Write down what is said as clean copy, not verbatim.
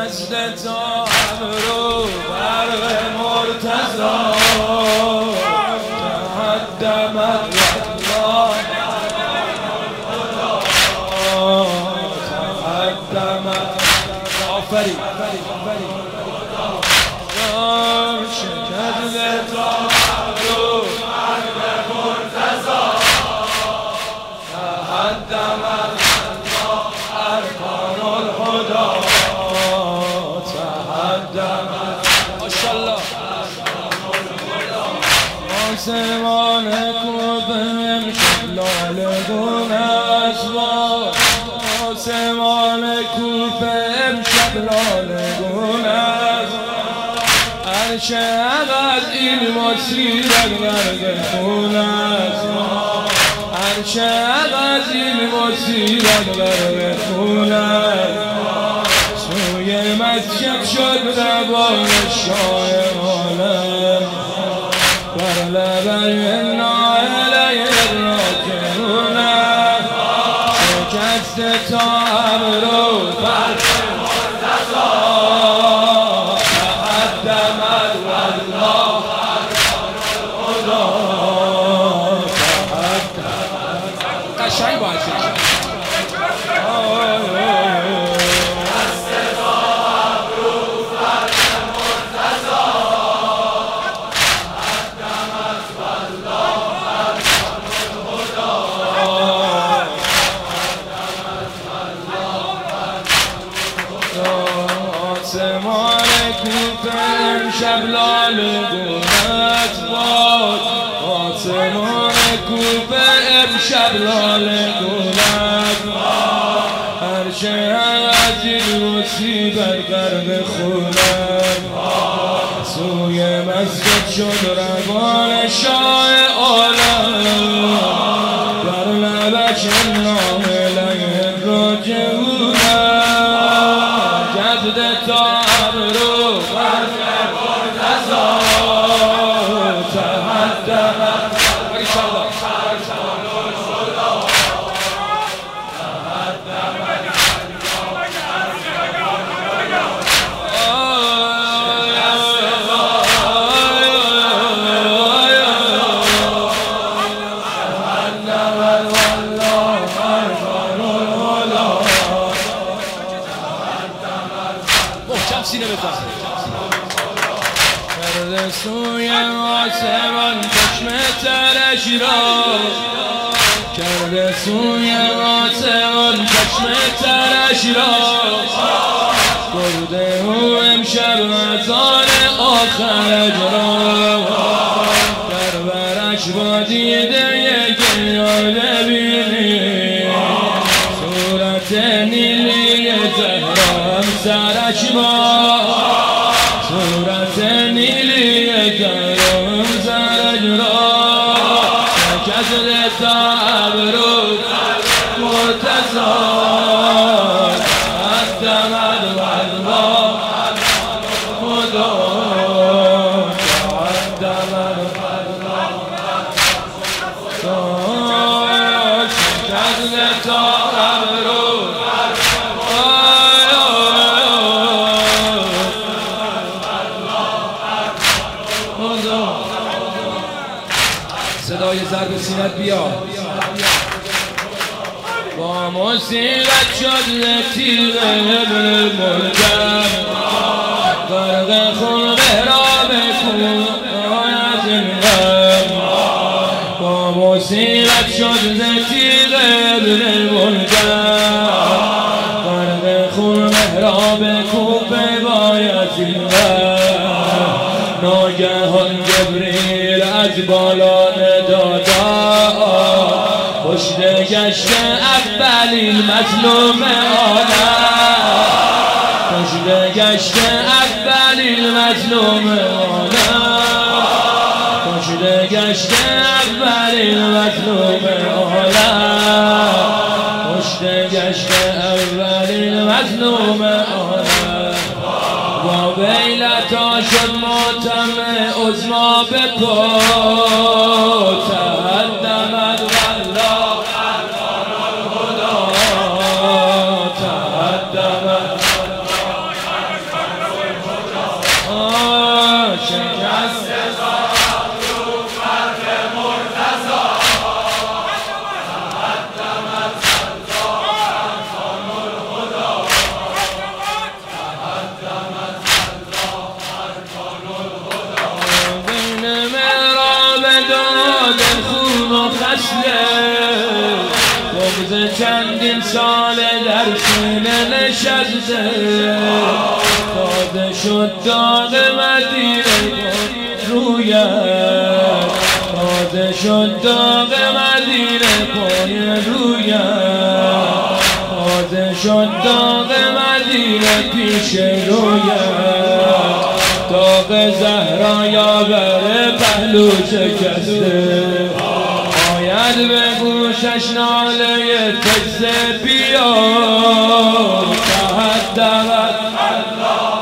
شکست تا ابرو برق مرتضی تقدمت والله تقدمت آفرین شکست تا ابرو برق مرتضی تقدمت ارکان الهدی تقدمت ماشاءالله آسمان کوفه امشب لاله گون است آسمان کوفه امشب لاله گون است عرش عقد این مصیبت غرق خون است عرش عقد این مصیبت غرق خون است سوی مسجد شد روان شاه عالم بر لبه نائله راکعون است شکست تا ابرو برق مرتضی تقدمت والله قشنگ باید شد آسمان کوفه امشب لاله گونت باد آسمان کوفه امشب لاله گونت باد عرش از این مصیبت غرق خونت باد سوی مسجد شد روان شاه عالم بر لبش ناله راجعون جد تا ابرو برق مرتضی تقدمت ماشاءالله سینه بزن کرده سوی آسمان چشم ترش را کرده سوی آسمان چشم ترش را برده او امشب اذان آخرج را در برش با دیده گریان بینی صورت نیلی زهرا همسرش با صورت نیلی زهرا همسرش را شکست تا ابرو مرتضی تقدمت والله خدا تقدمت شکست تا ابرو صدای ضرب سینت بیا با مصیبت شد تیغ ابن ملجم غرق خون محراب کن از این غم با مصیبت شد تیغ ابن ملجم غرق خون محراب کوفه باید این غم ناگهان جبریل از بالا ندادا پشت گشت اولین مظلوم عالم پشت گشت اولین مظلوم عالم پشت گشت اولین مظلوم عالم پشت گشت اولین مظلوم عالم با بیلتا شد ماتم عظما به پا تقدمت والله ارکان الهدی تقدمت رساله در سینه نشسته تازه شد داغ مدینه رویت تازه شد داغ مدینه پای رویت تازه شد داغ مدینه پیش رویت داغ زهرا یاور پهلو شکسته باید به گوشش ناله تکزه بیاد تحت دعوت